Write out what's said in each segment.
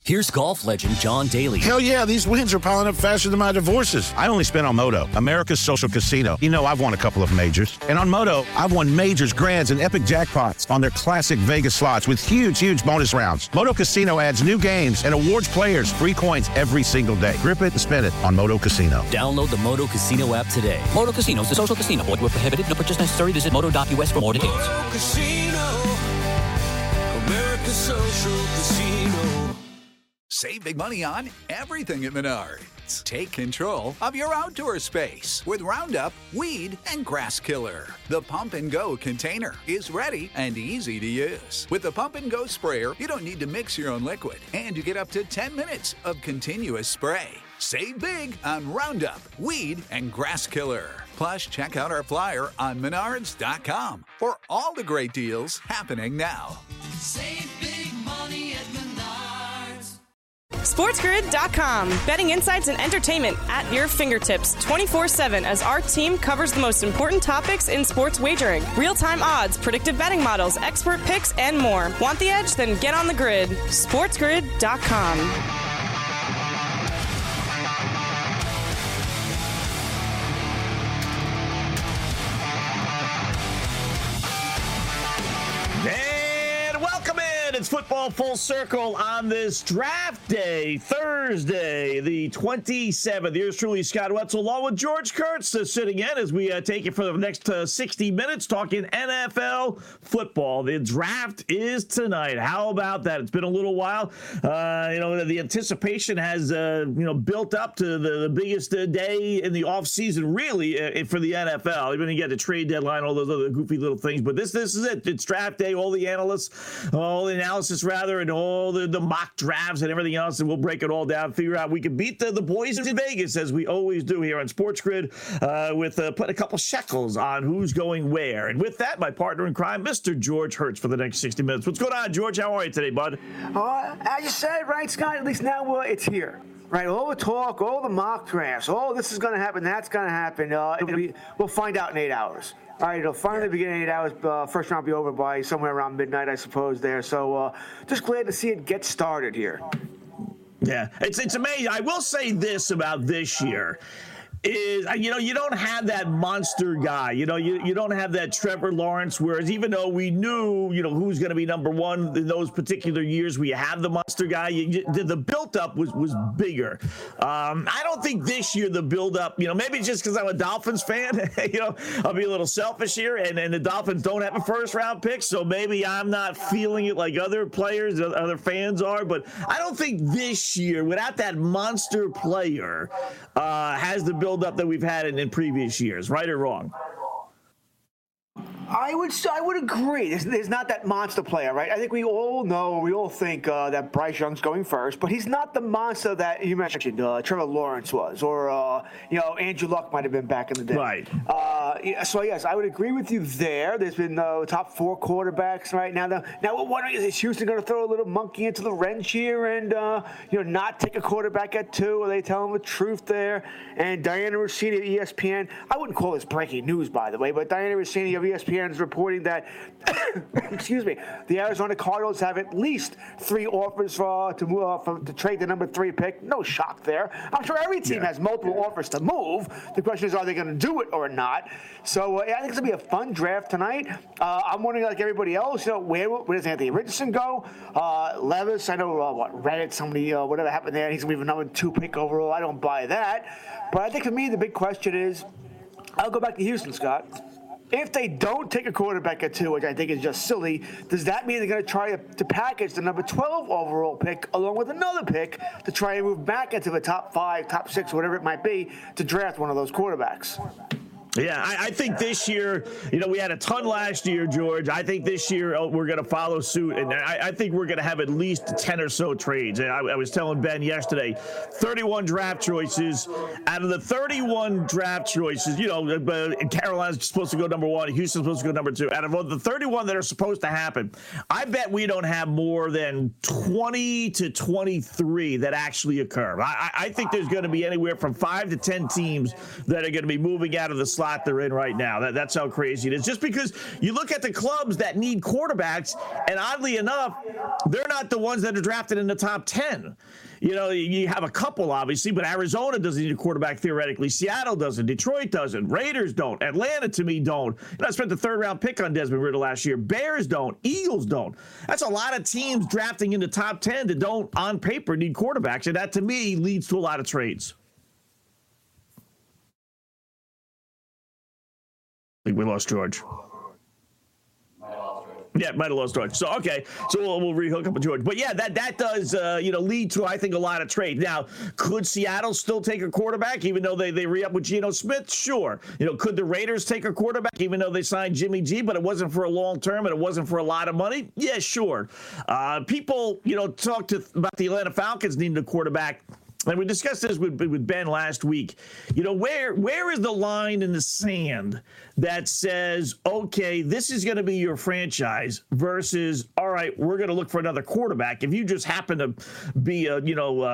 Here's golf legend John Daly. Hell yeah, these wins are piling up faster than my divorces. I only spent on Moto, America's social casino. You know, I've won a couple of majors. And on Moto, I've won majors, grands, and epic jackpots on their classic Vegas slots with huge bonus rounds. Moto Casino adds new games and awards players free coins every single day. Grip it and spin it on Moto Casino. Download the Moto Casino app today. Moto Casino is the social casino. Void where prohibited. No purchase necessary. Visit moto.us for more details. Moto Casino, America's social casino. Save big money on everything at Menards. Take control of your outdoor space with Roundup, Weed, and Grass Killer. The Pump and Go container is ready and easy to use. With the Pump and Go sprayer, you don't need to mix your own liquid, and you get up to 10 minutes of continuous spray. Save big on Roundup, Weed, and Grass Killer. Plus, check out our flyer on menards.com for all the great deals happening now. Save big money at Menards. SportsGrid.com. Betting insights and entertainment at your fingertips 24/7 as our team covers the most important topics in sports wagering. Real-time odds, predictive betting models, expert picks, and more. Want the edge? Then get on the grid. SportsGrid.com. It's football full circle on this draft day, Thursday, the 27th. Here's truly Scott Wetzel, along with George Kurtz, sitting in as we take it for the next 60 minutes, talking NFL football. The draft is tonight. How about that? It's been a little while. The anticipation has, built up to the biggest day in the offseason, really, for the NFL. Even you get the trade deadline, all those other goofy little things. But this is it. It's draft day. All the analysts, all the analysis rather, and all the mock drafts and everything else, and we'll break it all down, figure out we can beat the boys in Vegas as we always do here on Sports Grid, with putting a couple shekels on who's going where. And with that, my partner in crime, Mr. George Kurtz, for the next 60 minutes. What's going on, George? How are you today, bud? As you said, right, Scott, at least now it's here. Right, all the talk, all the mock drafts, this is going to happen, that's going to happen. We'll find out in 8 hours. All right, it'll finally begin in 8 hours. First round will be over by somewhere around midnight, I suppose, there. So just glad to see it get started here. Yeah, it's amazing. I will say this about this year. Is, you don't have that monster guy. You don't have that Trevor Lawrence, whereas even though we knew, who's going to be number one in those particular years, we have the monster guy. The build-up was bigger. I don't think this year the build-up, maybe just because I'm a Dolphins fan, I'll be a little selfish here, and the Dolphins don't have a first-round pick, so maybe I'm not feeling it like other players, other fans are, but I don't think this year, without that monster player, has the build-up that we've had in previous years, right or wrong? I would agree. There's not that monster player, right? I think we all think that Bryce Young's going first, but he's not the monster that you mentioned Trevor Lawrence was, or Andrew Luck might have been back in the day. Right. So yes, I would agree with you there. There's been top 4 quarterbacks right now. Now we're wondering, is Houston going to throw a little monkey into the wrench here and not take a quarterback at 2? Are they telling the truth there? And Diana Rossini of ESPN, I wouldn't call this breaking news, by the way, but Diana Rossini of ESPN is reporting that, the Arizona Cardinals have at least 3 offers to trade the number 3 pick. No shock there. I'm sure every team has multiple offers to move. The question is, are they going to do it or not? So I think it's going to be a fun draft tonight. I'm wondering, like everybody else, where does Anthony Richardson go? Levis, I know Reddit, somebody, whatever happened there, he's going to be the number 2 pick overall. I don't buy that. But I think for me, the big question is, I'll go back to Houston, Scott. If they don't take a quarterback at 2, which I think is just silly, does that mean they're going to try to package the number 12 overall pick along with another pick to try and move back into the top 5, top 6, whatever it might be, to draft one of those quarterbacks? Yeah, I think this year, we had a ton last year, George. I think this year we're going to follow suit, and I think we're going to have at least 10 or so trades. I was telling Ben yesterday, 31 draft choices. Out of the 31 draft choices, Carolina's supposed to go number 1, Houston's supposed to go number 2. Out of the 31 that are supposed to happen, I bet we don't have more than 20 to 23 that actually occur. I think there's going to be anywhere from 5 to 10 teams that are going to be moving out of the slot slot they're in right now. That's how crazy it is. Just because you look at the clubs that need quarterbacks, and oddly enough, they're not the ones that are drafted in the top 10. You know, you have a couple, obviously, but Arizona doesn't need a quarterback theoretically. Seattle doesn't. Detroit doesn't. Raiders don't. Atlanta, to me, don't. And I spent the third-round pick on Desmond Ridder last year. Bears don't. Eagles don't. That's a lot of teams drafting in the top 10 that don't, on paper, need quarterbacks. And that, to me, leads to a lot of trades. I think we lost George. Yeah, might have lost George. So, okay. So we'll rehook up with George. But, yeah, that does, lead to, I think, a lot of trade. Now, could Seattle still take a quarterback, even though they re-up with Geno Smith? Sure. Could the Raiders take a quarterback, even though they signed Jimmy G, but it wasn't for a long term and it wasn't for a lot of money? Yeah, sure. People, talked about the Atlanta Falcons needing a quarterback. And we discussed this with Ben last week. Where is the line in the sand that says, okay, this is going to be your franchise versus, all right, we're going to look for another quarterback. If you just happen to be a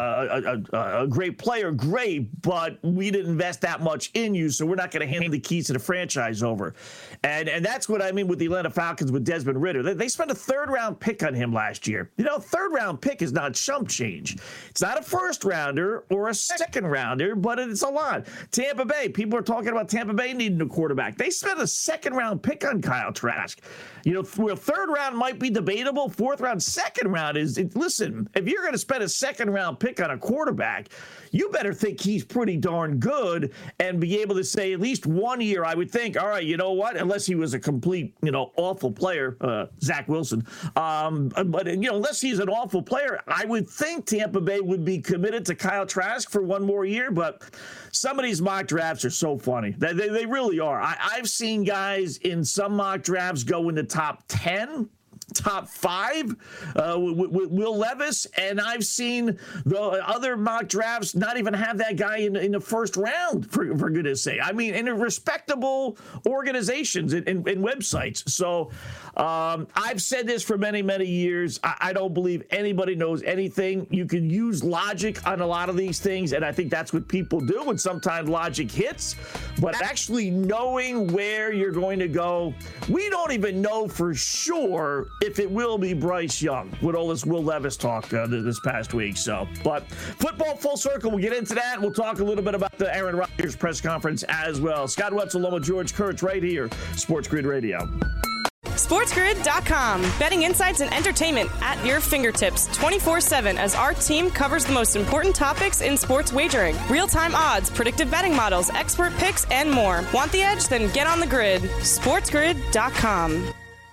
great player, great, but we didn't invest that much in you, so we're not going to hand the keys to the franchise over. And that's what I mean with the Atlanta Falcons with Desmond Ridder. They spent a third-round pick on him last year. Third-round pick is not chump change. It's not a first-rounder or a second-rounder, but it's a lot. Tampa Bay, people are talking about Tampa Bay needing a quarterback. They spent a second-round pick on Kyle Trask. Where third round might be debatable, fourth round, second round listen, if you're going to spend a second-round pick on a quarterback, you better think he's pretty darn good and be able to say at least 1 year, I would think, all right, you know what, unless he was a complete, awful player, Zach Wilson. But unless he's an awful player, I would think Tampa Bay would be committed to Kyle Trask for one more year. But some of these mock drafts are so funny. They really are. I've seen guys in some mock drafts go in the top 10, top 5 with Will Levis, and I've seen the other mock drafts not even have that guy in the first round, for goodness sake. I mean, in respectable organizations and websites. So I've said this for many, many years. I don't believe anybody knows anything. You can use logic on a lot of these things, and I think that's what people do, and sometimes logic hits. But actually knowing where you're going to go, we don't even know for sure if it will be Bryce Young with all this Will Levis talk this past week. But football full circle, we'll get into that. We'll talk a little bit about the Aaron Rodgers press conference as well. Scott Wetzel along with George Kurtz right here, Sports Grid Radio. SportsGrid.com. Betting insights and entertainment at your fingertips 24/7 as our team covers the most important topics in sports wagering. Real-time odds, predictive betting models, expert picks, and more. Want the edge? Then get on the grid. SportsGrid.com.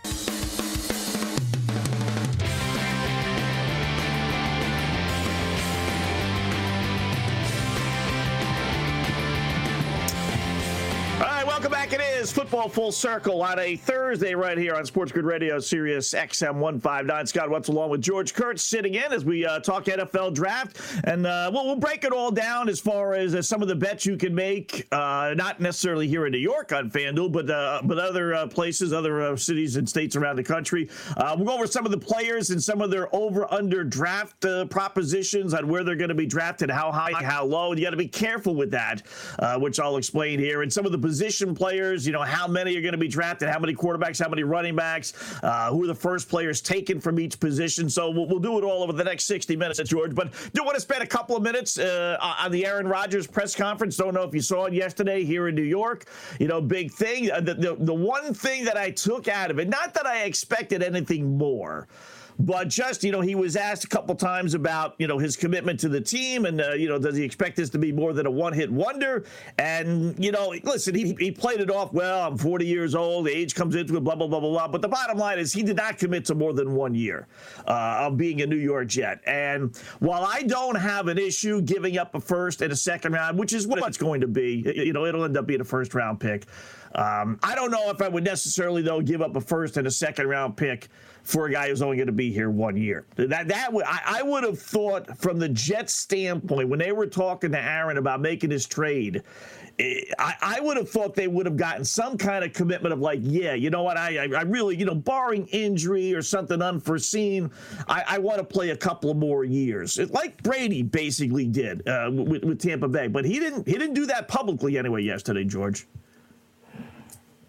Welcome back. It is Football Full Circle on a Thursday right here on Sports Grid Radio, Sirius XM 159. Scott Wetzel along with George Kurtz sitting in as we talk NFL draft. And we'll break it all down as far as some of the bets you can make, not necessarily here in New York on FanDuel, but other places, other cities and states around the country. We'll go over some of the players and some of their over-under draft propositions on where they're going to be drafted, how high, how low. You got to be careful with that, which I'll explain here. And some of the position players, how many are going to be drafted, how many quarterbacks, how many running backs, who are the first players taken from each position. So we'll do it all over the next 60 minutes, George. But do want to spend a couple of minutes on the Aaron Rodgers press conference. Don't know if you saw it yesterday here in New York. Big thing. The one thing that I took out of it, not that I expected anything more, but just, he was asked a couple times about, his commitment to the team and, does he expect this to be more than a one-hit wonder? And, listen, he played it off, well, I'm 40 years old, age comes into it, blah, blah, blah, blah, blah. But the bottom line is he did not commit to more than 1 year of being a New York Jet. And while I don't have an issue giving up a first and a second round, which is what it's going to be, it'll end up being a first-round pick. I don't know if I would necessarily, though, give up a first and a second-round pick for a guy who's only going to be here 1 year. I would have thought from the Jets standpoint, when they were talking to Aaron about making his trade, I would have thought they would have gotten some kind of commitment of like, yeah, you know what, I really, barring injury or something unforeseen, I want to play a couple of more years. Like Brady basically did with Tampa Bay. But he didn't do that publicly anyway yesterday, George.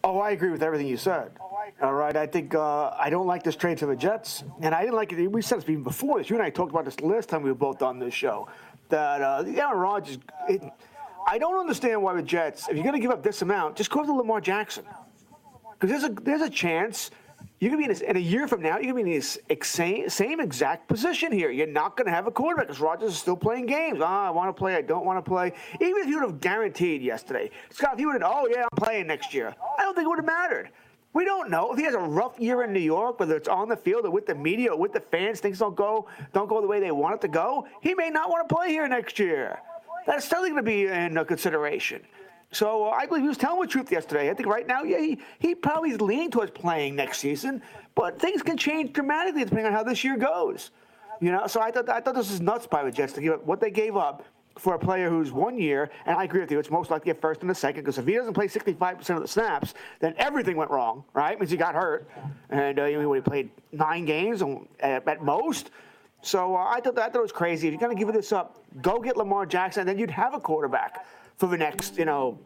Oh, I agree with everything you said. All right, I think I don't like this trade for the Jets, and I didn't like it. We said this even before this. You and I talked about this last time we were both on this show. That Aaron Rodgers. I don't understand why the Jets, if you're going to give up this amount, just go to Lamar Jackson, because there's a chance you're going to be in a year from now. You're going to be in the same exact position here. You're not going to have a quarterback because Rodgers is still playing games. I want to play. I don't want to play. Even if you would have guaranteed yesterday, Scott, if you would have, oh yeah, I'm playing next year, I don't think it would have mattered. We don't know if he has a rough year in New York, whether it's on the field or with the media or with the fans. Things don't go the way they want it to go. He may not want to play here next year. That's certainly going to be in consideration. So I believe he was telling the truth yesterday. I think right now, yeah, he probably is leaning towards playing next season, but things can change dramatically depending on how this year goes. So I thought this was nuts by the Jets to give up what they gave up for a player who's 1 year, and I agree with you, it's most likely a first and a second, because if he doesn't play 65% of the snaps, then everything went wrong, right? Because he got hurt, and he played 9 games at most. So I thought it was crazy. If you're going to give this up, go get Lamar Jackson, and then you'd have a quarterback for the next,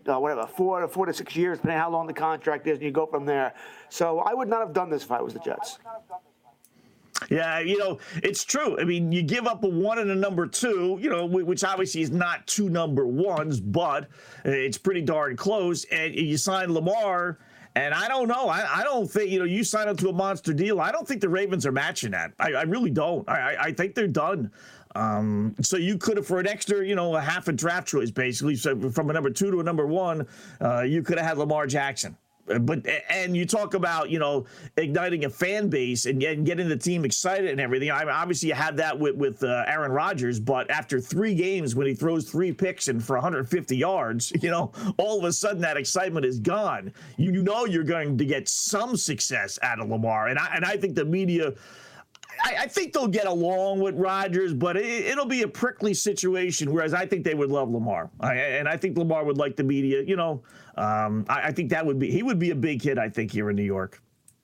4 to 6 years, depending on how long the contract is, and you go from there. So I would not have done this if I was the Jets. Yeah, it's true. I mean, you give up a 1 and a number 2, which obviously is not 2 number 1s, but it's pretty darn close. And you sign Lamar, and I don't know. I don't think, you sign up to a monster deal. I don't think the Ravens are matching that. I really don't. I think they're done. So you could have, for an extra, a half a draft choice, basically, so from a number 2 to a number 1, you could have had Lamar Jackson. And you talk about, igniting a fan base and getting the team excited and everything. I mean, obviously, you had that with Aaron Rodgers, but after 3 games, when he throws 3 picks and for 150 yards, all of a sudden that excitement is gone. You're going to get some success out of Lamar. And I think the media, I think they'll get along with Rodgers, but it'll be a prickly situation, whereas I think they would love Lamar. And I think Lamar would like the media, I think he would be a big hit, I think, here in New York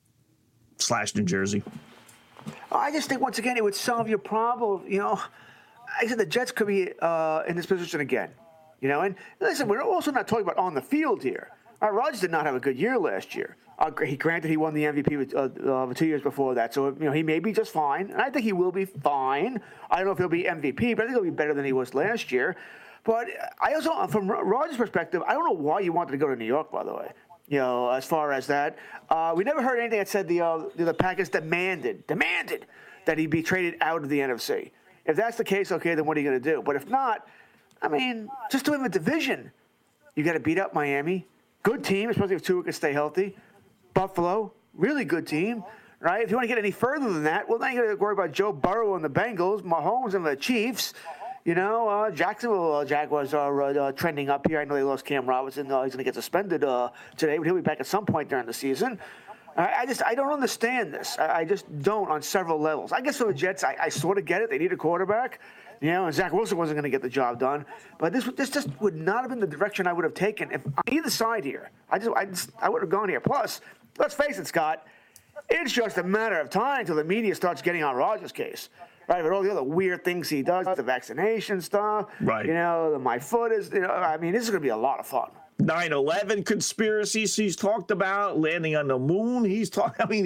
/ New Jersey. I just think, once again, it would solve your problem. I said the Jets could be in this position again. And listen, we're also not talking about on the field here. Rodgers did not have a good year last year. Granted, he won the MVP 2 years before that, so he may be just fine, and I think he will be fine. I don't know if he'll be MVP, but I think he'll be better than he was last year. But I also, from Rodgers' perspective, I don't know why you wanted to go to New York, by the way. As far as that, we never heard anything that said the Packers demanded that he be traded out of the NFC. If that's the case, okay, then what are you going to do? But if not, I mean, just to win the division, you got to beat up Miami. Good team, especially if Tua can stay healthy. Buffalo, really good team, right? If you want to get any further than that, well, then you got to worry about Joe Burrow and the Bengals, Mahomes and the Chiefs. Jacksonville Jaguars are trending up here. I know they lost Cam Robinson. He's going to get suspended today, but he'll be back at some point during the season. I don't understand this. I just don't on several levels. I guess for the Jets, I sort of get it. They need a quarterback. And Zach Wilson wasn't going to get the job done. But this just would not have been the direction I would have taken if on either side here. I would have gone here. Plus, let's face it, Scott, it's just a matter of time until the media starts getting on Rodgers' case. Right, but all the other weird things he does, the vaccination stuff, right? My foot is, this is going to be a lot of fun. 9/11 conspiracies he's talked about, landing on the moon. He's talking. I mean,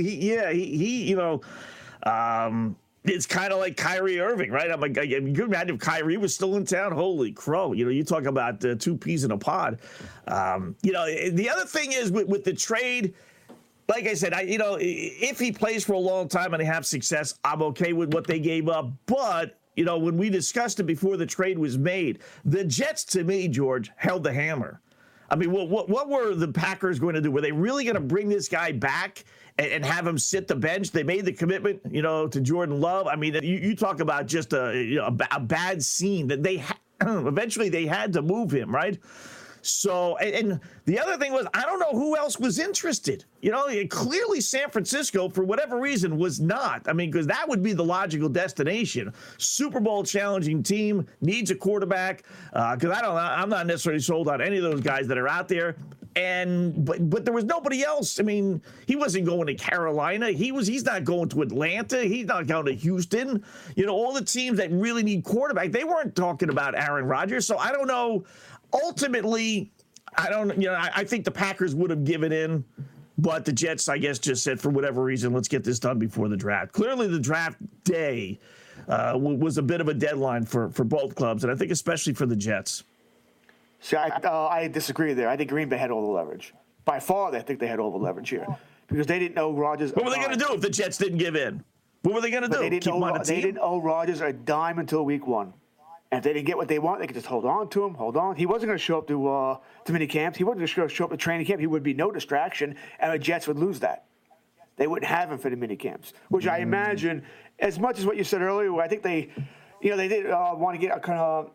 it's kind of like Kyrie Irving, right? I'm like, you can imagine if Kyrie was still in town. Holy crow! You talk about 2 peas in a pod. The other thing is with the trade. Like I said, if he plays for a long time and they have success, I'm okay with what they gave up. But, when we discussed it before the trade was made, the Jets, to me, George, held the hammer. I mean, what were the Packers going to do? Were they really going to bring this guy back and have him sit the bench? They made the commitment, to Jordan Love. I mean, you talk about just a bad scene that they eventually they had to move him, right? So, and the other thing was, I don't know who else was interested. Clearly San Francisco, for whatever reason, was not. I mean, because that would be the logical destination. Super Bowl challenging team, needs a quarterback. Because I'm not necessarily sold on any of those guys that are out there. But there was nobody else. I mean, he wasn't going to Carolina. He's not going to Atlanta. He's not going to Houston. All the teams that really need quarterback, they weren't talking about Aaron Rodgers. So I don't know. Ultimately, I think the Packers would have given in, but the Jets, I guess, just said for whatever reason, let's get this done before the draft. Clearly, the draft day was a bit of a deadline for both clubs, and I think especially for the Jets. See, I disagree there. I think Green Bay had all the leverage. By far, I think they had all the leverage here because they didn't know Rodgers. What were they going to do if the Jets didn't give in? What were they going to do? They didn't owe Rodgers a dime until week one. And if they didn't get what they want, they could just hold on to him, hold on. He wasn't going to show up to mini camps. He wasn't going to show up to training camp. He would be no distraction, and the Jets would lose that. They wouldn't have him for the mini camps, which I imagine, as much as what you said earlier, where I think they did want to get a kind of,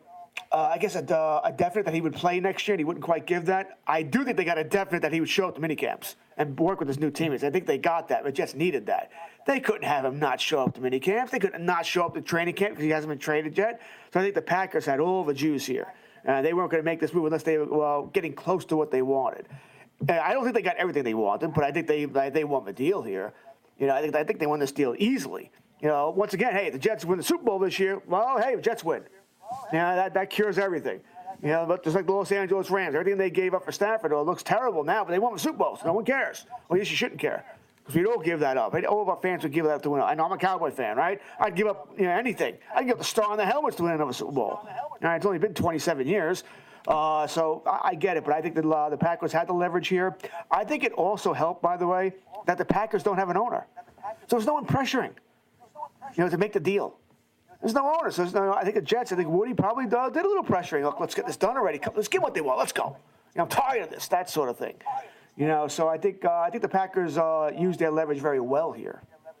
a definite that he would play next year, and he wouldn't quite give that. I do think they got a definite that he would show up to mini camps and work with his new teammates. I think they got that. The Jets needed that. They couldn't have him not show up to mini camps. They couldn't not show up to training camp because he hasn't been traded yet. So I think the Packers had all the juice here. They weren't going to make this move unless they were getting close to what they wanted. I don't think they got everything they wanted, but I think they won the deal here. I think they won this deal easily. Once again, hey, the Jets win the Super Bowl this year. Well, hey, the Jets win. That cures everything. But just like the Los Angeles Rams, everything they gave up for Stafford, it looks terrible now, but they won the Super Bowl, so no one cares. Well, yes, you shouldn't care. Because we don't give that up. All of our fans would give that up to win. I know I'm a Cowboy fan, right? I'd give up anything. I'd give up the star on the helmets to win another Super Bowl. All right, it's only been 27 years. So I get it, but I think the Packers had the leverage here. I think it also helped, by the way, that the Packers don't have an owner. So there's no one pressuring, to make the deal. There's no owner. So I think the Jets, I think Woody probably did a little pressuring. Look, let's get this done already. Let's get what they want. Let's go. I'm tired of this, that sort of thing. So I think the Packers used their leverage very well here.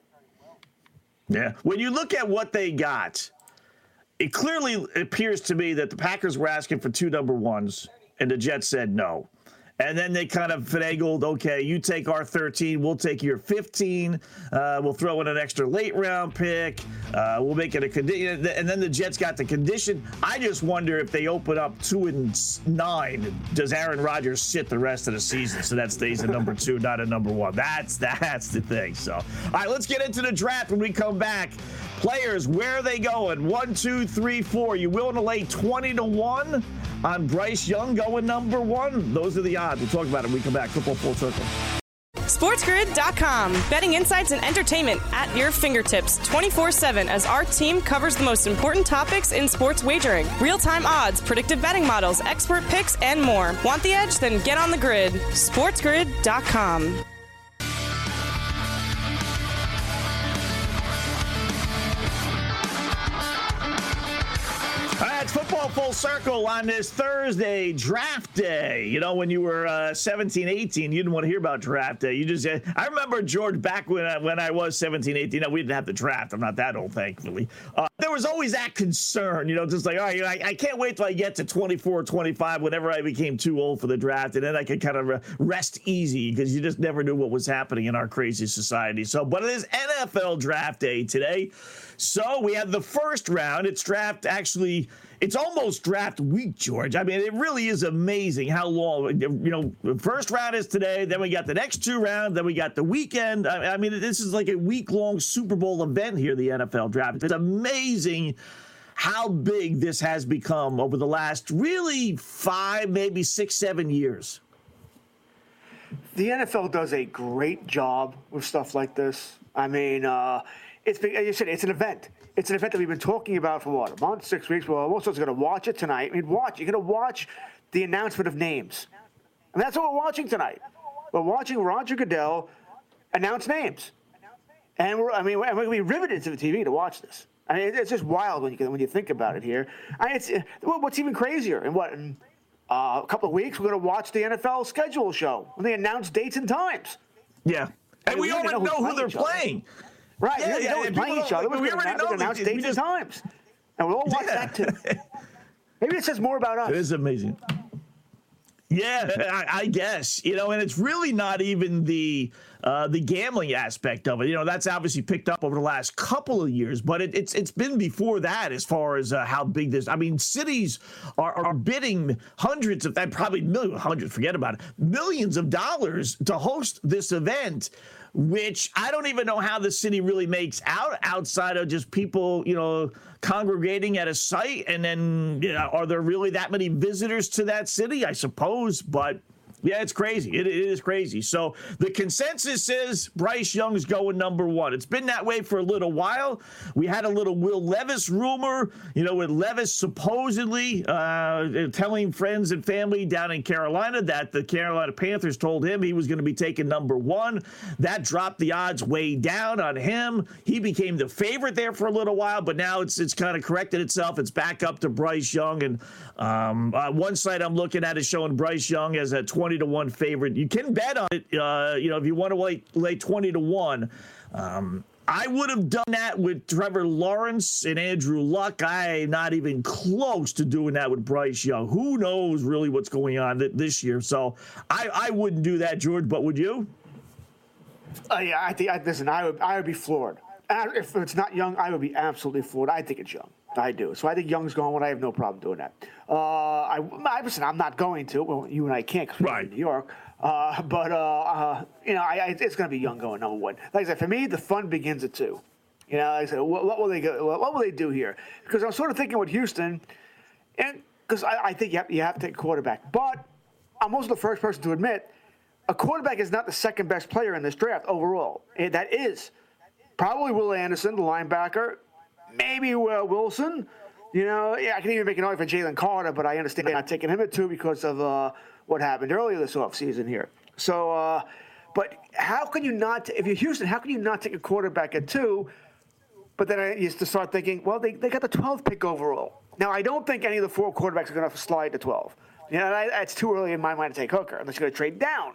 Yeah. When you look at what they got, it clearly appears to me that the Packers were asking for 2 number ones, and the Jets said no. And then they kind of finagled, okay, you take our 13, we'll take your 15, we'll throw in an extra late round pick, we'll make it a condition, and then the Jets got the condition. I just wonder if they open up 2 and 9, does Aaron Rodgers sit the rest of the season? So that stays a number 2, not a number 1. That's the thing. So, all right, let's get into the draft when we come back. Players, where are they going? 1, 2, 3, 4. You willing to lay 20-1 on Bryce Young going number 1? Those are the odds. We'll talk about it when we come back. Football Full Circle. SportsGrid.com. Betting insights and entertainment at your fingertips 24/7 as our team covers the most important topics in sports wagering. Real-time odds, predictive betting models, expert picks, and more. Want the edge? Then get on the grid. SportsGrid.com. Football Full Circle on this Thursday, draft day. When you were 17, 18, you didn't want to hear about draft day. I remember, George, back when I was 17, 18, we didn't have the draft. I'm not that old, thankfully. There was always that concern, just like, all right, I can't wait till I get to 24, 25, whenever I became too old for the draft, and then I could kind of rest easy because you just never knew what was happening in our crazy society. But it is NFL draft day today. So we have the first round. It's almost draft week, George. I mean, it really is amazing how long, the first round is today, then we got the next 2 rounds, then we got the weekend. I mean, this is like a week-long Super Bowl event here, the NFL draft. It's amazing how big this has become over the last really 5, maybe 6, 7 years. The NFL does a great job with stuff like this. I mean, as you said, it's an event. It's an event that we've been talking about for, a month, 6 weeks? Well, most of us are going to watch it tonight. You're going to watch the announcement of names. And that's what we're watching tonight. We're watching Roger Goodell announce names. And we're going to be riveted to the TV to watch this. I mean, it's just wild when you think about it here. What's even crazier? In a couple of weeks, we're going to watch the NFL schedule show when they announce dates and times. Yeah. And we already know who they're playing. Right, we already know playing each other. We already know announced dates and times. And we'll all watch that too. Maybe it says more about us. It is amazing. Yeah, I guess. And it's really not even the gambling aspect of it. That's obviously picked up over the last couple of years, but it's been before that as far as how big this. I mean, cities are bidding hundreds of, probably millions, forget about it, millions of dollars to host this event. which I don't even know how the city really makes out outside of just people, congregating at a site. And then, are there really that many visitors to that city? I suppose, but yeah, it's crazy. It is crazy. So the consensus is Bryce Young's going number one. It's been that way for a little while. We had a little Will Levis rumor, with Levis supposedly telling friends and family down in Carolina that the Carolina Panthers told him he was going to be taken number one. That dropped the odds way down on him. He became the favorite there for a little while, but now it's kind of corrected itself. It's back up to Bryce Young. And one site I'm looking at is showing Bryce Young as a 20-1 favorite. You can bet on it, if you want to lay 20-1. I would have done that with Trevor Lawrence and Andrew Luck. I'm not even close to doing that with Bryce Young. Who knows really what's going on this year? So I wouldn't do that, George, but would you? Yeah, I would be floored. If it's not Young, I would be absolutely floored. I think it's Young. I do. So I think Young's going when I have no problem doing that. Listen, I'm not going to. Well, you and I can't because we're in New York. It's going to be Young going number one. Like I said, for me, the fun begins at 2. Like I said, what will they do here? Because I'm sort of thinking with Houston, and because I think you have to take a quarterback. But I'm also the first person to admit a quarterback is not the second best player in this draft overall. That is probably Will Anderson, the linebacker. Maybe Wilson. I can even make an argument for Jalen Carter, but I understand not taking him at 2 because of what happened earlier this offseason here. So, but how can you not, if you're Houston, how can you not take a quarterback at 2? But then I used to start thinking, well, they got the 12th pick overall. Now, I don't think any of the 4 quarterbacks are going to slide to 12. That's too early in my mind to take Hooker unless you're going to trade down.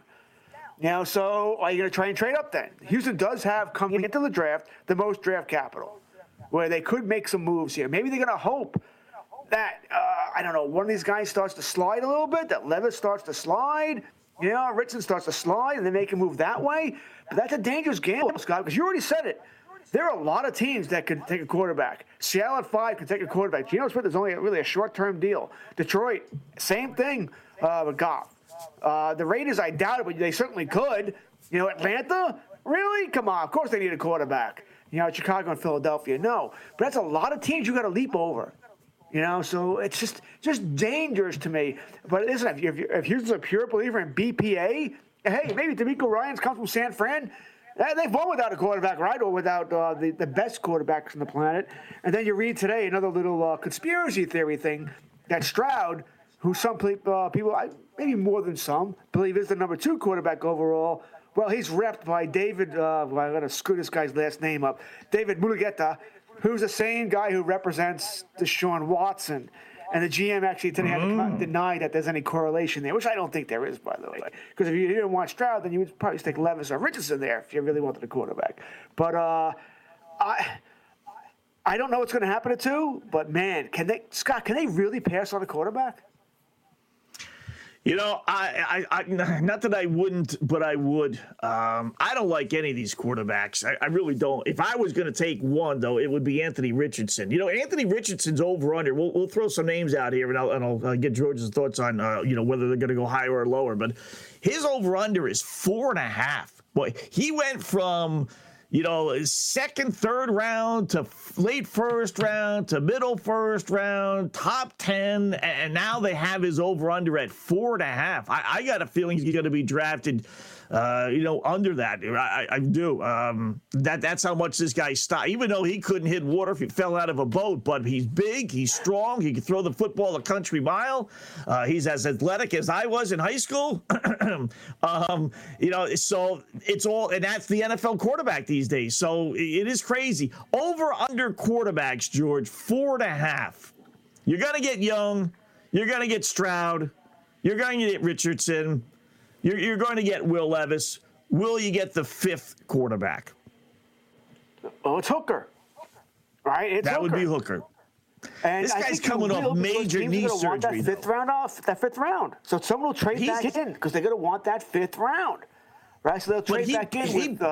So are you going to try and trade up then? Houston does have, coming into the draft, the most draft capital, where they could make some moves here. Maybe they're going to hope that, one of these guys starts to slide a little bit, that Levis starts to slide, Richardson starts to slide, and they make a move that way. But that's a dangerous gamble, Scott, because you already said it. There are a lot of teams that could take a quarterback. Seattle at 5 could take a quarterback. Geno Smith is only really a short-term deal. Detroit, same thing with Goff. The Raiders, I doubt it, but they certainly could. Atlanta, really? Come on, of course they need a quarterback. Chicago and Philadelphia, no. But that's a lot of teams you got to leap over. So it's just dangerous to me. But listen, if Houston's a pure believer in BPA, hey, maybe DeMeco Ryans comes from San Fran. They've won without a quarterback, right? Or without the best quarterbacks on the planet. And then you read today another little conspiracy theory thing that Stroud, who some people, maybe more than some, believe is the number 2 quarterback overall. Well, he's repped by David, I'm going to screw this guy's last name up, David Mulugheta, who's the same guy who represents Deshaun Watson. And the GM actually today had to deny that there's any correlation there, which I don't think there is, by the way. Because if you didn't want Stroud, then you would probably stick Levis or Richardson there if you really wanted a quarterback. But I don't know what's going to happen at 2, but man, can they really pass on a quarterback? I not that I wouldn't, but I would. I don't like any of these quarterbacks. I really don't. If I was going to take one, though, it would be Anthony Richardson. Anthony Richardson's over-under. We'll throw some names out here, and I'll get George's thoughts on, whether they're going to go higher or lower. But his over-under is 4.5. Boy, he went from second, third round to late first round to middle first round, top 10, and now they have his over-under at 4.5. I got a feeling he's going to be drafted, under that. I do. That's how much this guy stopped. Even though he couldn't hit water if he fell out of a boat, but he's big, he's strong, he can throw the football a country mile. He's as athletic as I was in high school. So it's all, and that's the NFL quarterback these days. So it is crazy. Over/under quarterbacks, George, 4.5. You're going to get Young. You're going to get Stroud. You're going to get Richardson. You're going to get Will Levis. Will you get the 5th quarterback? Oh, it's Hooker. Right? That would be Hooker. And this guy's coming off major knee surgery. That fifth round. So someone will trade back in because they're going to want that 5th round. Right? So they'll trade back in with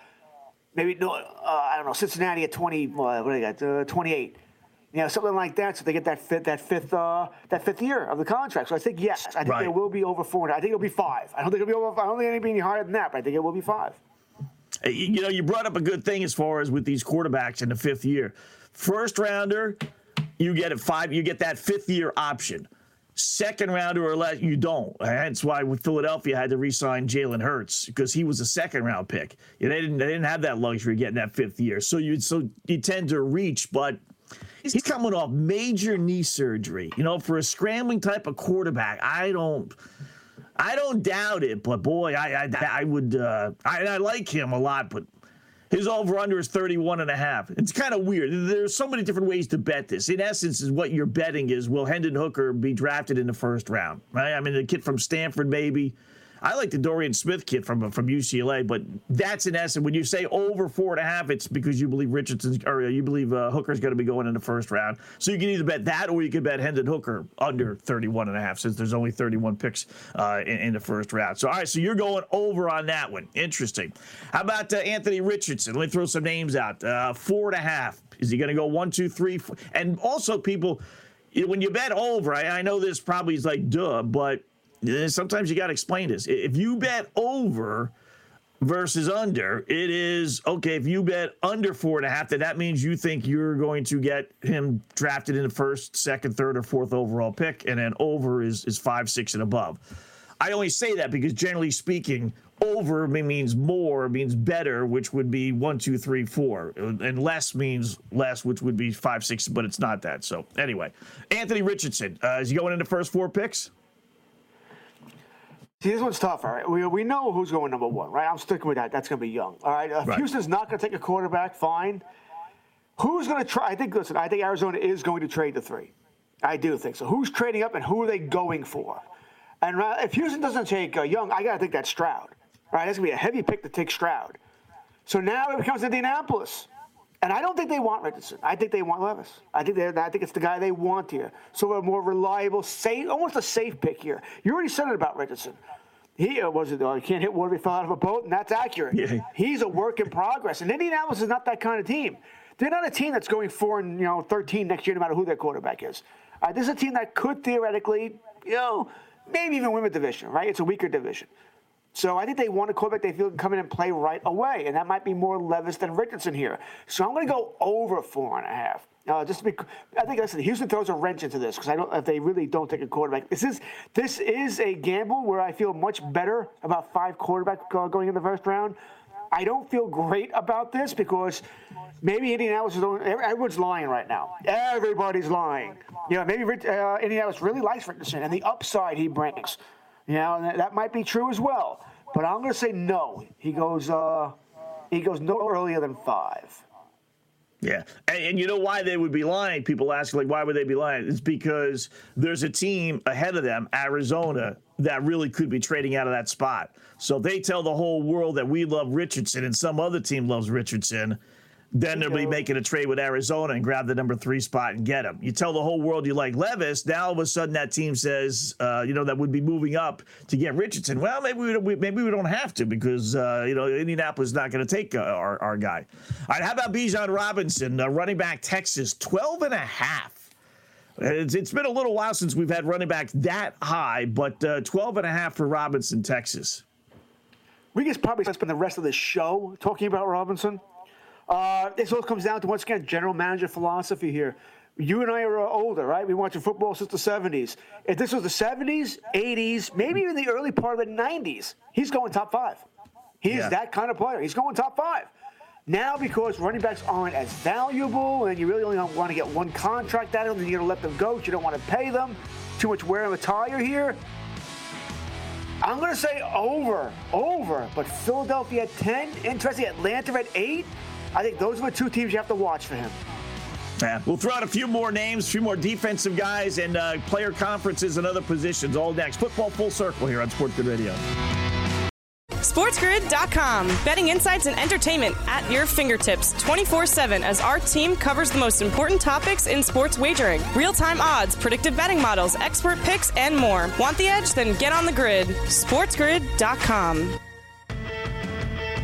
I don't know, Cincinnati at 20. What do they got? 28. Something like that. So they get that fifth year of the contract. So I think yes, I think it will be over 400. I think it'll be 5. I don't think it'll be any higher than that, but I think it will be 5. You brought up a good thing as far as with these quarterbacks in the fifth year. First rounder, you get you get that fifth year option. Second rounder or less, you don't. That's why with Philadelphia had to re-sign Jalen Hurts because he was a second round pick. They didn't have that luxury getting that fifth year. So you tend to reach, but he's coming off major knee surgery. For a scrambling type of quarterback, I don't doubt it. But boy, I would. I like him a lot, but his over-under is 31.5. It's kind of weird. There's so many different ways to bet this. In essence, is what you're betting is, will Hendon Hooker be drafted in the first round? Right? I mean, the kid from Stanford, maybe. I like the Dorian Smith kid from UCLA, but that's in essence when you say over 4.5, it's because you believe Hooker's going to be going in the first round. So you can either bet that, or you can bet Hendon Hooker under 31.5, since there's only 31 picks in the first round. So all right, so you're going over on that one. Interesting. How about Anthony Richardson? Let me throw some names out. 4.5. Is he going to go 1, 2, 3, 4? And also, people, when you bet over, I know this probably is like duh, but sometimes you got to explain this. If you bet over versus under, it is, okay, if you bet under 4.5, then that means you think you're going to get him drafted in the first, second, third, or fourth overall pick, and then over is 5, 6, and above. I only say that because generally speaking, over means more, means better, which would be 1, 2, 3, 4. And less means less, which would be 5, 6, but it's not that. So anyway, Anthony Richardson, is he going in the first 4 picks? See, this one's tough, all right? We know who's going number 1, right? I'm sticking with that. That's going to be Young, all right? If Houston's not going to take a quarterback, fine. Who's going to try? I think Arizona is going to trade the 3. I do think so. Who's trading up, and who are they going for? And if Houston doesn't take Young, I got to think that's Stroud. All right, that's going to be a heavy pick to take Stroud. So now it becomes Indianapolis. And I don't think they want Richardson. I think they want Levis. I think it's the guy they want here. So a more reliable, safe, almost a safe pick here. You already said it about Richardson. He you can't hit water if he fell out of a boat, and that's accurate. Yeah. He's a work in progress. And Indianapolis is not that kind of team. They're not a team that's going 4-13 next year, no matter who their quarterback is. This is a team that could theoretically, maybe even win a division, right? It's a weaker division. So I think they want a quarterback they feel can come in and play right away, and that might be more Levis than Richardson here. So I'm going to go over 4.5. Houston throws a wrench into this because if they really don't take a quarterback. This is a gamble where I feel much better about 5 quarterbacks going in the first round. I don't feel great about this because maybe Indianapolis everyone's lying right now. Everybody's lying. Maybe Indianapolis really likes Richardson and the upside he brings. And that might be true as well. But I'm going to say no. He goes no earlier than 5. Yeah. And you know why they would be lying? People ask, why would they be lying? It's because there's a team ahead of them, Arizona, that really could be trading out of that spot. So if they tell the whole world that we love Richardson and some other team loves Richardson, then they'll be making a trade with Arizona and grab the number 3 spot and get him. You tell the whole world you like Levis, now all of a sudden that team says, that would be moving up to get Richardson. Well, maybe we don't have to because, Indianapolis is not going to take our guy. All right, how about Bijan Robinson, running back Texas, 12.5. It's been a little while since we've had running backs that high, but 12.5 for Robinson, Texas. We could probably spend the rest of the show talking about Robinson. This all comes down to, once again, general manager philosophy here. You and I are older, right? We watched football since the 70s. If this was the 70s, 80s, maybe even the early part of the 90s, he's going top 5. He's that kind of player. He's going top 5. Now, because running backs aren't as valuable and you really only want to get one contract out of them, and you're going to let them go because you don't want to pay them, too much wear and tire here, I'm going to say over. But Philadelphia at 10, interesting, Atlanta at 8. I think those are the 2 teams you have to watch for him. Yeah, we'll throw out a few more names, a few more defensive guys, and player conferences and other positions all next. Football Full Circle here on Sports Grid Radio. SportsGrid.com. Betting insights and entertainment at your fingertips 24/7 as our team covers the most important topics in sports wagering. Real-time odds, predictive betting models, expert picks, and more. Want the edge? Then get on the grid. SportsGrid.com.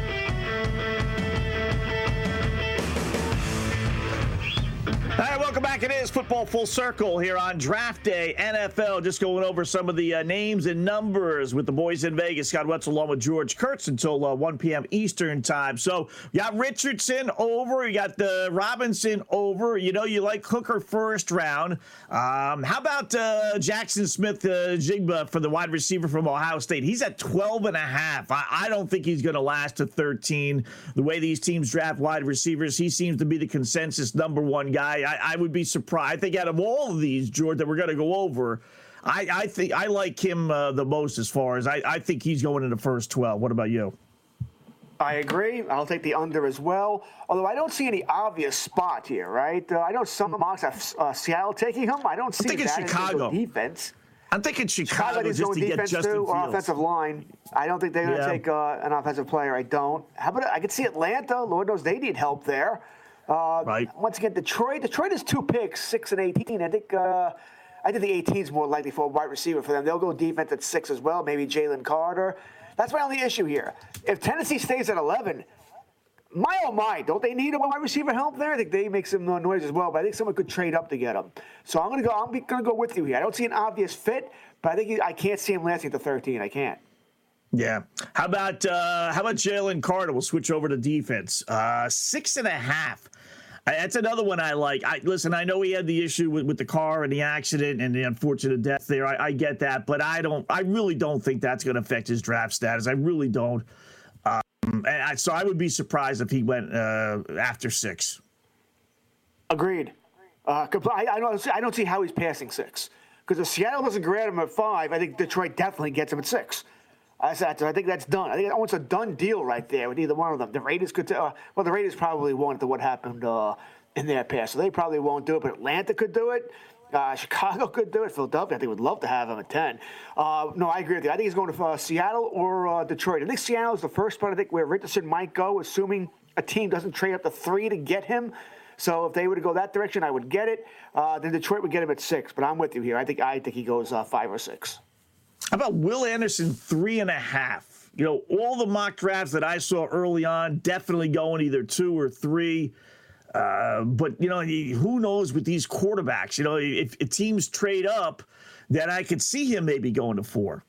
All right, welcome back back. It is Football Full Circle here on Draft Day NFL. Just going over some of the names and numbers with the boys in Vegas. Scott Wetzel along with George Kurtz until 1 p.m. Eastern time. So you got Richardson over. You got the Robinson over. You know you like Hooker first round. How about Jackson Smith-Jigba for the wide receiver from Ohio State? He's at 12.5. I don't think he's going to last to 13. The way these teams draft wide receivers, he seems to be the consensus number one guy. I would be surprised. I think out of all of these, George, that we're going to go over, I think I like him the most as far as I think he's going in the first 12. What about you? I agree. I'll take the under as well. Although I don't see any obvious spot here, right? I know some mocks have Seattle taking him. I don't see that Chicago defense. I'm thinking Chicago just to get Justin Fields. Or offensive line. I don't think they're going to take an offensive player. I don't. How about I could see Atlanta. Lord knows they need help there. Right. Once again, Detroit has 2 picks, 6 and 18. I think the 18 is more likely for a wide receiver for them. They'll go defense at 6 as well, maybe Jalen Carter. That's my only issue here. If Tennessee stays at 11, my oh my, don't they need a wide receiver help there? I think they make some noise as well, but I think someone could trade up to get him. So I'm gonna go with you here. I don't see an obvious fit, but I think I can't see him lasting to 13. I can't. Yeah. How about Jalen Carter? We'll switch over to defense. 6.5. That's another one I like. Listen, I know he had the issue with the car and the accident and the unfortunate death there. I get that, but I really don't think that's going to affect his draft status. I really don't. So I would be surprised if he went after 6. Agreed. I don't see how he's passing 6. Because if Seattle doesn't grab him at 5, I think Detroit definitely gets him at 6. I think that's done. I think it's a done deal right there with either one of them. The Raiders could, the Raiders probably won't do what happened in their past, so they probably won't do it. But Atlanta could do it. Chicago could do it. Philadelphia, I think, would love to have him at 10. No, I agree with you. I think he's going to Seattle or Detroit. I think Seattle is the first spot, I think, where Richardson might go, assuming a team doesn't trade up to 3 to get him. So if they were to go that direction, I would get it. Then Detroit would get him at 6. But I'm with you here. I think he goes 5 or 6. How about Will Anderson, 3.5? You know, all the mock drafts that I saw early on, definitely going either 2 or 3. But, you know, who knows with these quarterbacks? You know, if teams trade up, then I could see him maybe going to 4.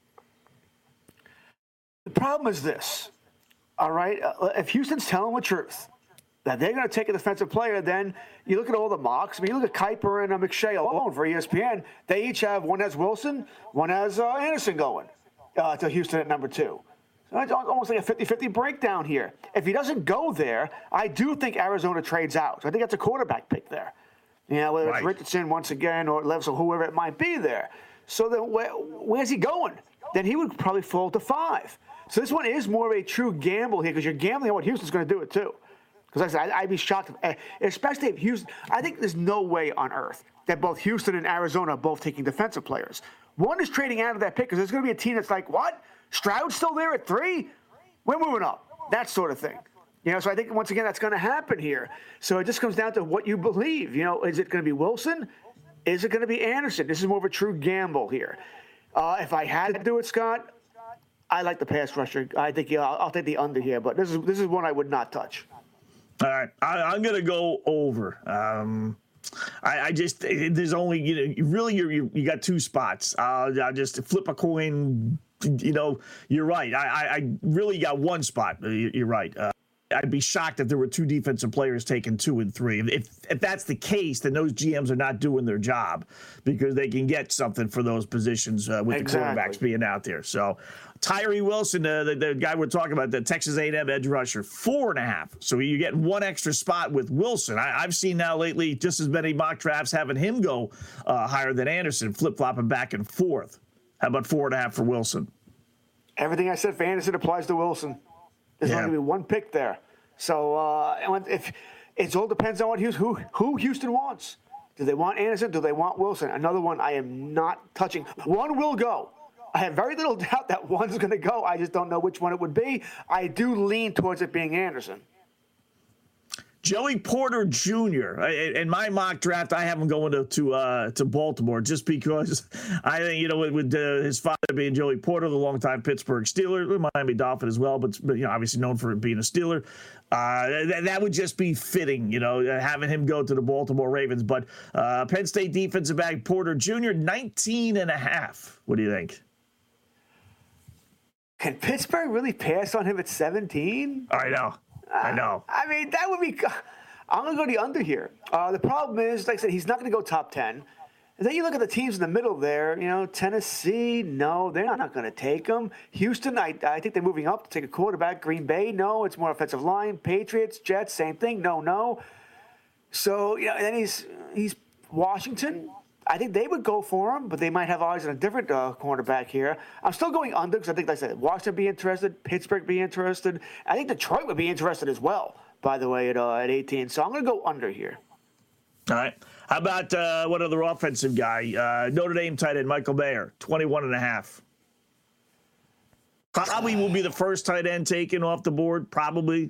The problem is this, all right? If Houston's telling the truth that they're going to take a defensive player, then you look at all the mocks. I mean, you look at Kuiper and McShay alone for ESPN. They each have one has Wilson, one has Anderson going to Houston at number 2. So it's almost like a 50-50 breakdown here. If he doesn't go there, I do think Arizona trades out. So I think that's a quarterback pick there. You know, whether it's Richardson once again or Levis or whoever it might be there. So then where's he going? Then he would probably fall to 5. So this one is more of a true gamble here because you're gambling on what Houston's going to do it too. Because like I said, I'd be shocked, especially if Houston. I think there's no way on earth that both Houston and Arizona are both taking defensive players. One is trading out of that pick because there's going to be a team that's like, what? Stroud's still there at 3? We're moving up. That sort of thing. You know, so I think once again that's going to happen here. So it just comes down to what you believe. You know, is it going to be Wilson? Is it going to be Anderson? This is more of a true gamble here. If I had to do it, Scott, I like the pass rusher. I think I'll take the under here, but this is one I would not touch. All right, I'm going to go over. I just there's only you got 2 spots. I'll just flip a coin. You know, you're right. I really got 1 spot. You're right. I'd be shocked if there were 2 defensive players taking 2 and 3. If that's the case, then those GMs are not doing their job because they can get something for those positions with the quarterbacks being out there. So Tyree Wilson, the guy we're talking about, the Texas A&M edge rusher, 4.5. So you get 1 extra spot with Wilson. I've seen now lately just as many mock drafts having him go higher than Anderson, flip-flopping back and forth. How about 4.5 for Wilson? Everything I said for Anderson applies to Wilson. There's only going to be 1 pick there. So if it all depends on who Houston wants. Do they want Anderson? Do they want Wilson? Another one I am not touching. One will go. I have very little doubt that one's going to go. I just don't know which one it would be. I do lean towards it being Anderson. Joey Porter Jr. In my mock draft, I have him going to Baltimore just because I think, with his father being Joey Porter, the longtime Pittsburgh Steeler, the Miami Dolphin as well, but obviously known for being a Steeler. That would just be fitting, having him go to the Baltimore Ravens. But Penn State defensive back Porter Jr., 19.5. What do you think? Can Pittsburgh really pass on him at 17? I know. I mean, that would be. I'm going to go the under here. The problem is, like I said, he's not going to go top 10. And then you look at the teams in the middle there. Tennessee, no, they're not going to take him. Houston, I think they're moving up to take a quarterback. Green Bay, no, it's more offensive line. Patriots, Jets, same thing. No. So and then he's Washington. I think they would go for him, but they might have eyes on a different cornerback here. I'm still going under because I think, like I said, Washington be interested, Pittsburgh be interested. I think Detroit would be interested as well, by the way, at 18. So I'm going to go under here. All right. How about one other offensive guy? Notre Dame tight end Michael Mayer, 21.5. Probably will be the first tight end taken off the board, probably.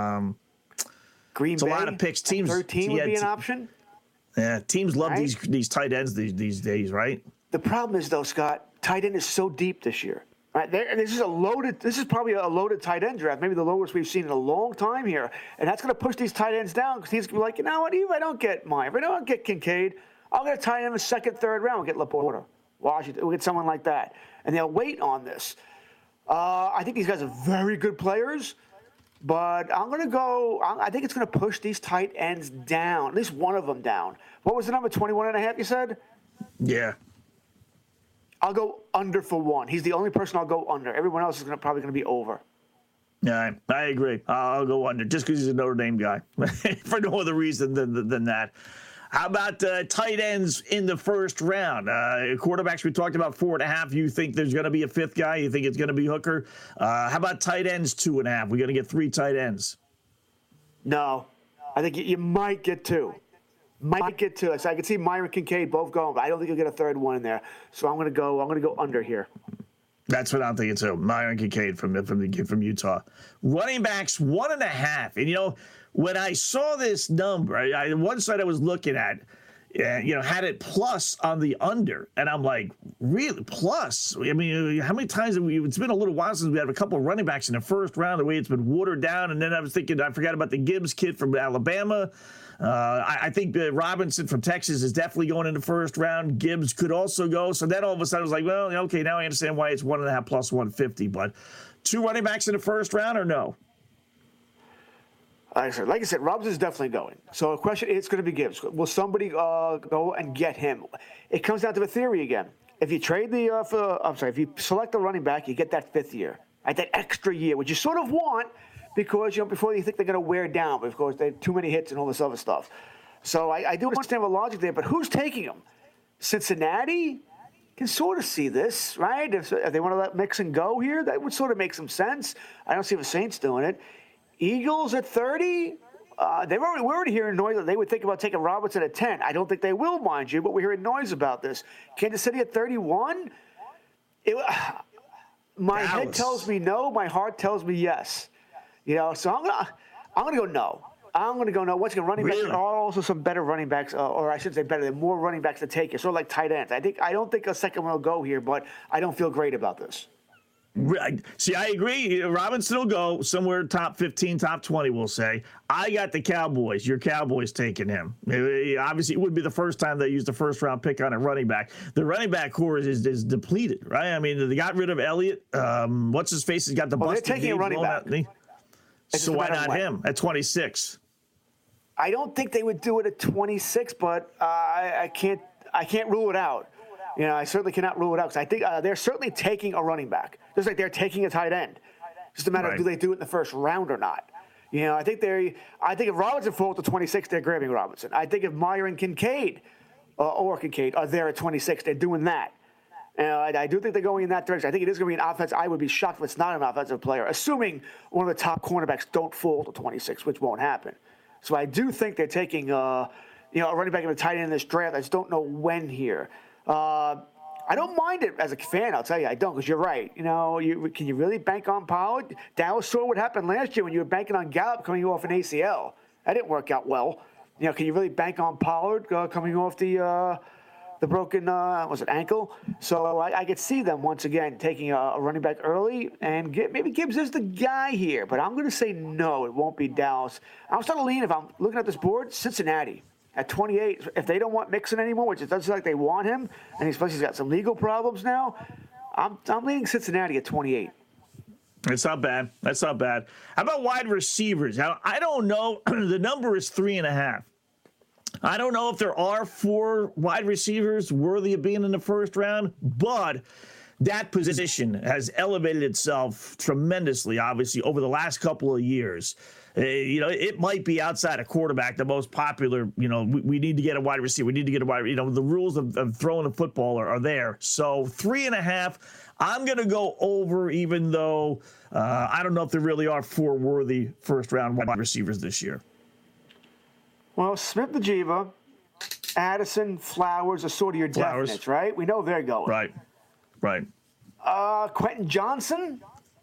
Green Bay, a lot of picks. Teams 13 would be an option. Yeah, teams love these tight ends these days, right? The problem is, though, Scott, tight end is so deep this year. Right? This is probably a loaded tight end draft, maybe the lowest we've seen in a long time here. And that's going to push these tight ends down because he's going to be like, you know what, even if I don't get Meyer, if I don't get Kincaid, I'll get a tight end in the second, third round. We'll get Laporta, Washington, we'll get someone like that. And they'll wait on this. I think these guys are very good players. But I'm going to go, I think it's going to push these tight ends down, at least one of them down. What was the number, 21.5 you said? Yeah. I'll go under for one. He's the only person I'll go under. Everyone else is probably going to be over. Yeah, I agree. I'll go under just because he's a Notre Dame guy for no other reason than that. How about tight ends in the first round? Quarterbacks, we talked about 4.5. You think there's going to be a fifth guy? You think it's going to be Hooker? How about tight ends 2.5? We're going to get 3 tight ends. No. I think you might get 2. Might get 2. So I can see Myron Kincaid both going, but I don't think you'll get a third one in there. So I'm going to go under here. That's what I'm thinking too. Myron Kincaid from Utah. Running backs 1.5. And when I saw this number, one side I was looking at, had it plus on the under, and I'm like, really plus? I mean, how many times it's been a little while since we had a couple of running backs in the first round, the way it's been watered down. And then I was thinking, I forgot about the Gibbs kid from Alabama. I think Robinson from Texas is definitely going in the first round. Gibbs could also go. So then all of a sudden I was like, well, okay, now I understand why it's 1.5 plus 150. But 2 running backs in the first round or no? Like I said, Robinson's definitely going. So the question is going to be Gibbs. Will somebody go and get him? It comes down to the theory again. If you trade if you select a running back, you get that 5th year, right? That extra year, which you sort of want because before you think they're going to wear down, because they have too many hits and all this other stuff. So I do understand the logic there, but who's taking him? Cincinnati can sort of see this, right? If they want to let Mixon go here, that would sort of make some sense. I don't see the Saints doing it. Eagles at 30, we're already hearing noise that they would think about taking Robinson at 10. I don't think they will, mind you, but we're hearing noise about this. Kansas City at 31? My head tells me no. My heart tells me yes. So I'm gonna go no. I'm going to go no. Once again, running backs are also some better running backs, or I should say better. There are more running backs to take. It's sort of like tight ends. I don't think a second one will go here, but I don't feel great about this. See, I agree. Robinson will go somewhere top 15, top 20, we'll say. I got the Cowboys. Your Cowboys taking him. Obviously, it would be the first time they used a first-round pick on a running back. The running back core is depleted, right? I mean, they got rid of Elliott. What's-his-face has got the busted they're taking a running back. So why not him at 26? I don't think they would do it at 26, but I can't rule it out. I certainly cannot rule it out because I think they're certainly taking a running back, just like they're taking a tight end. Just a matter of do they do it in the first round or not. I think if Robinson falls to 26, they're grabbing Robinson. I think if Meyer and Kincaid are there at 26, they're doing that. I do think they're going in that direction. I think it is going to be an offense. I would be shocked if it's not an offensive player, assuming one of the top cornerbacks don't fall to 26, which won't happen. So I do think they're taking a running back and a tight end in this draft. I just don't know when here. I don't mind it as a fan. I'll tell you, I don't, because you're right. Can you really bank on Pollard? Dallas saw what happened last year when you were banking on Gallup coming off an ACL. That didn't work out well. Can you really bank on Pollard coming off the broken ankle? So I could see them once again taking a running back early, and maybe Gibbs is the guy here. But I'm going to say no, it won't be Dallas. I'm starting to lean, if I'm looking at this board, Cincinnati at 28. If they don't want Mixon anymore, which it doesn't seem like they want him, and he's got some legal problems now, I'm leaning Cincinnati at 28. That's not bad. How about wide receivers? Now, I don't know. The number is 3.5. I don't know if there are 4 wide receivers worthy of being in the first round, but that position has elevated itself tremendously, obviously, over the last couple of years. It might be outside of quarterback the most popular. We need to get a wide receiver. We need to get a wide. The rules of throwing the football are there. So 3.5. I'm going to go over, even though I don't know if there really are 4 worthy first-round wide receivers this year. Well, Smith-Njigba, Addison, Flowers are sort of your definites, right? We know they're going. Right. Quentin Johnson,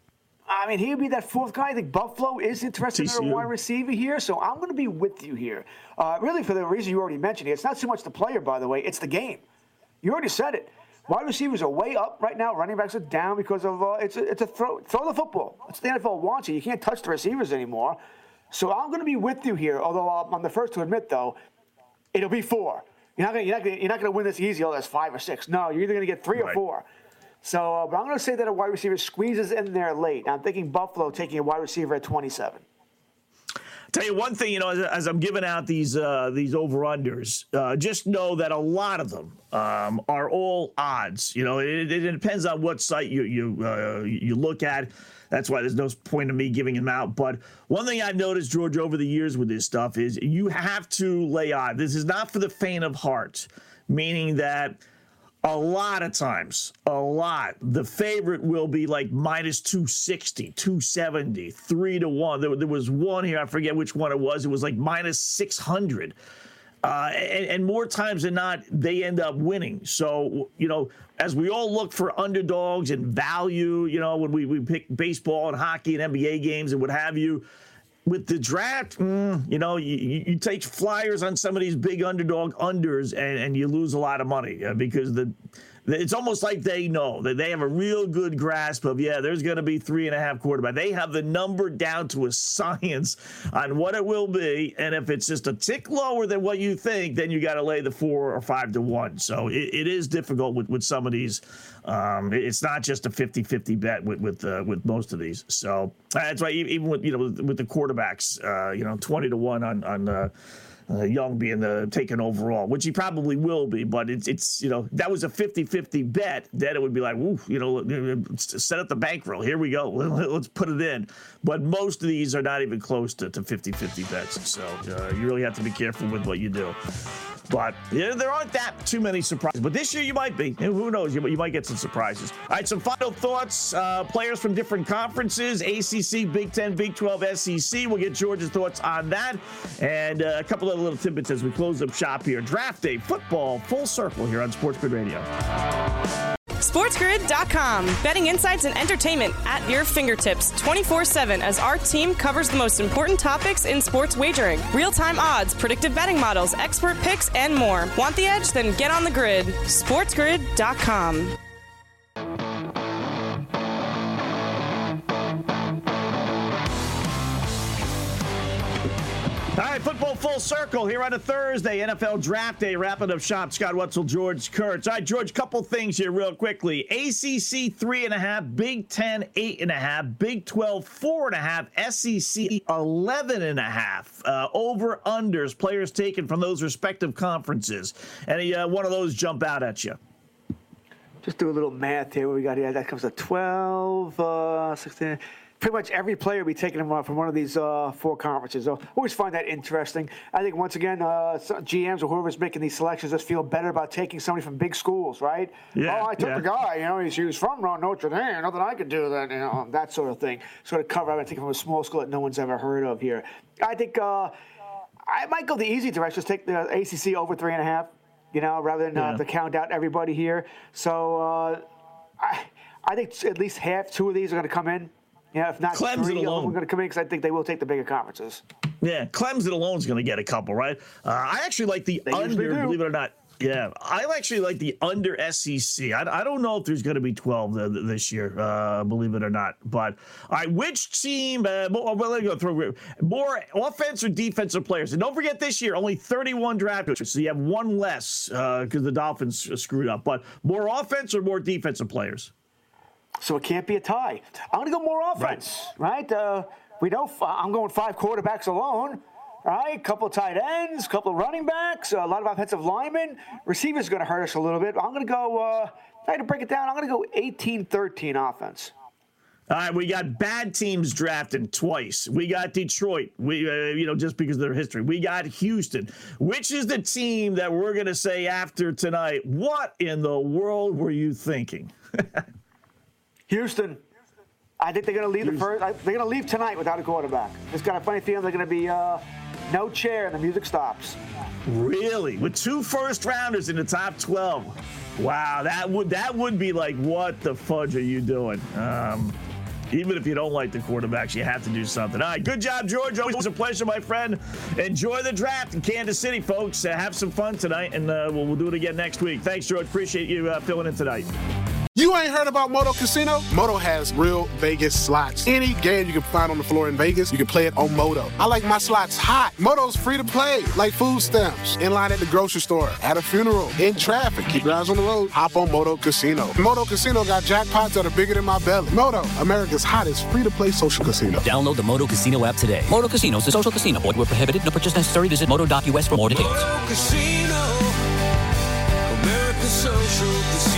I mean, he would be that 4th guy. I think Buffalo is interested in a wide receiver here, so I'm going to be with you here. Really, for the reason you already mentioned, it's not so much the player, by the way, it's the game. You already said it. Wide receivers are way up right now. Running backs are down because of it's a throw the football. It's the NFL wants you. You can't touch the receivers anymore. So I'm going to be with you here. Although I'm the first to admit, though, it'll be 4. You're not going to win this easy. Oh, that's 5 or 6. No, you're either going to get 3 or 4. So, but I'm going to say that a wide receiver squeezes in there late. I'm thinking Buffalo taking a wide receiver at 27. Tell you one thing, as I'm giving out these over-unders, just know that a lot of them are all odds. It depends on what site you look at. That's why there's no point in me giving them out. But one thing I've noticed, George, over the years with this stuff is you have to lay odds. This is not for the faint of heart, meaning that a lot of times, the favorite will be like minus 260, 270, 3-1. There was one here, I forget which one it was. It was like minus 600. And more times than not, they end up winning. So, as we all look for underdogs and value, when we pick baseball and hockey and NBA games and what have you, with the draft, you take flyers on some of these big underdog unders and you lose a lot of money because it's almost like they know that they have a real good grasp of, there's going to be 3.5 quarterback. They have the number down to a science on what it will be. And if it's just a tick lower than what you think, then you got to lay the 4 or 5-1. So it is difficult with some of these. It's not just a 50-50 bet with most of these. So that's why even with the quarterbacks, 20-1 on Young being the taken overall, which he probably will be, but it's that was a 50-50 bet. Then it would be like, set up the bankroll. Here we go. Let's put it in. But most of these are not even close to 50-50 bets. So you really have to be careful with what you do. But there aren't that too many surprises. But this year you might be. Who knows? You might get some surprises. All right, some final thoughts. Players from different conferences, ACC, Big 10, Big 12, SEC. We'll get George's thoughts on that. And a couple of little tidbits as we close up shop here. Draft day, football, full circle here on Sports Grid Radio. SportsGrid.com. Betting insights and entertainment at your fingertips 24/7 as our team covers the most important topics in sports wagering. Real-time odds, predictive betting models, expert picks, and more. Want the edge? Then get on the grid. SportsGrid.com. All right, football full circle here on a Thursday, NFL Draft Day, wrapping up shop. Scott Wetzel, George Kurtz. All right, George, couple things here real quickly. ACC 3.5, Big 10 8.5, Big 12 4.5, SEC 11.5. Over unders, players taken from those respective conferences. Any one of those jump out at you? Just do a little math here. What we got here? That comes to 12, 16. Pretty much every player will be taking them from one of these 4 conferences. So always find that interesting. I think, once again, GMs or whoever's making these selections just feel better about taking somebody from big schools, right? Yeah, I took the guy, he was from Notre Dame. Nothing I could do then, that sort of thing. Sort of cover up and take from a small school that no one's ever heard of here. I think I might go the easy direction, just take the ACC over 3.5, rather than to count out everybody here. So I think at least 2 of these are going to come in. If not Clemson three, alone. we're going to come in because I think they will take the bigger conferences. Yeah, Clemson alone is going to get a couple, right? I actually like the under, believe it or not. Yeah, I actually like the under SEC. I don't know if there's going to be 12 this year, believe it or not. But all right, which team? Let me go through more offense or defensive players. And don't forget, this year only 31 draft picks, so you have one less because the Dolphins screwed up. But more offense or more defensive players? So it can't be a tie. I'm going to go more offense, right? We know I'm going 5 quarterbacks alone. All right, a couple of tight ends, a couple of running backs, a lot of offensive linemen. Receivers going to hurt us a little bit. I'm going to go, if I had to break it down, I'm going to go 18-13 offense. All right, we got bad teams drafted twice. We got Detroit, just because of their history. We got Houston. Which is the team that we're going to say after tonight, what in the world were you thinking? Houston. I think they're going to leave they're going to leave tonight without a quarterback. Just got a funny feeling they're going to be no chair and the music stops. Really? With 2 first-rounders in the top 12? Wow, that would be like, what the fudge are you doing? Even if you don't like the quarterbacks, you have to do something. All right, good job, George. Always a pleasure, my friend. Enjoy the draft in Kansas City, folks. Have some fun tonight, and we'll do it again next week. Thanks, George. Appreciate you filling in tonight. You ain't heard about Moto Casino? Moto has real Vegas slots. Any game you can find on the floor in Vegas, you can play it on Moto. I like my slots hot. Moto's free to play, like food stamps, in line at the grocery store, at a funeral, in traffic. Keep your eyes on the road. Hop on Moto Casino. Moto Casino got jackpots that are bigger than my belly. Moto, America's hottest free-to-play social casino. Download the Moto Casino app today. Moto Casino is a social casino. Void where prohibited. No purchase necessary. Visit moto.us for more details. Moto Casino, America's social casino.